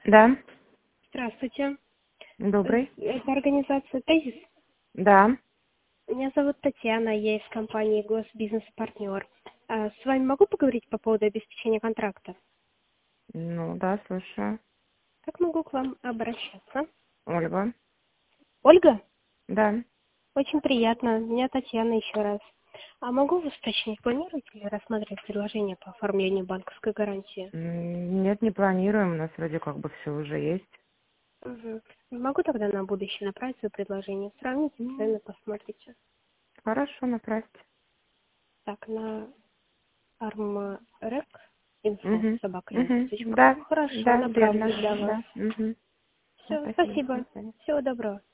Да, Здравствуйте. добрый. Это организация «Тезис». Да, Меня зовут Татьяна, я из компании «Госбизнес-партнер». С вами могу поговорить по поводу обеспечения контракта? ну да, слушаю. Как могу к вам обращаться? Ольга. Ольга? Да. Очень приятно. Меня Татьяна еще раз. А могу вас уточнить, планируете ли рассматривать предложение по оформлению банковской гарантии? Нет, не планируем, у нас вроде как бы все уже есть. Угу. Могу тогда на будущее направить свое предложение? Сравните, цены, посмотрите. Хорошо, направьте. Так, на armrec info Угу. собака.ру. Да, Хорошо, да, верно. направлю для вас. Да. Угу. Все, Спасибо. До спасибо. свидания. Всего доброго.